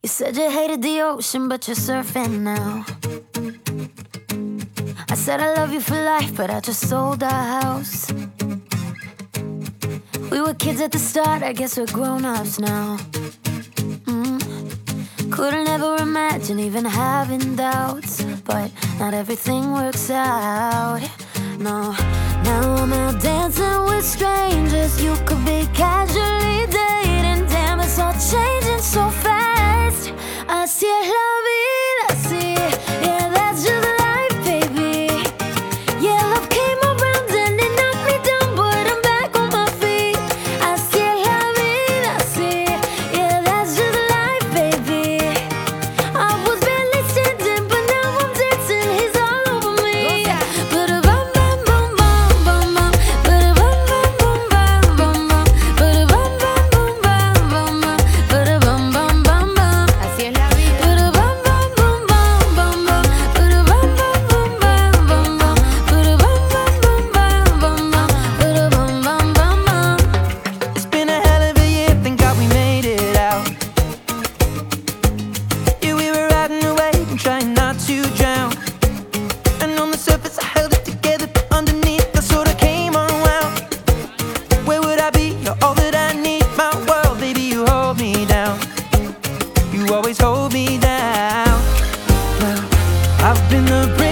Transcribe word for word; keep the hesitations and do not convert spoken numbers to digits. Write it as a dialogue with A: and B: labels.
A: You said you hated the ocean, but you're surfing now. I said I love you for life, but I just sold our house. We were kids at the start, I guess we're grown-ups now. mm. Couldn't ever imagine even having doubts, but not everything works out. No, now I'm out dancing with strangers. You could be casually dating. Damn, it's all changing so fast. Así es la vida, sí. Yeah, that's just life, baby. Yeah, love came around and it knocked me down, but I'm back on my feet. Así es la vida, sí. Yeah, that's just life, baby. I was barely standing, but now I'm dancing. He's all over me. Ba-da-bum, bum, bum, bum, bum, bum. Ba-da-bum, bum, bum, bum, bum, bum. Ba-da-bum, bum, bum, bum, bum, bum. Ba-da-bum, bum, bum, bum.
B: Así es la vida.
A: Ba-da-bum, bum, bum, bum, bum, bum. Ba-da-bum, bum, bum, bum, bum, bum. Ba-da-bum, bum, bum, bum, bum, bum. Ba-da-bum, bum, bum, bum.
C: It's been a hell of a year, thank God we made it out. Yeah, we were riding a wave and trying not to drown. And on the surface I held it together, but underneath I sort of came unwound. Where would I be? You're all that I need. My world, baby, you hold me down. You always hold me down. Well, I've been the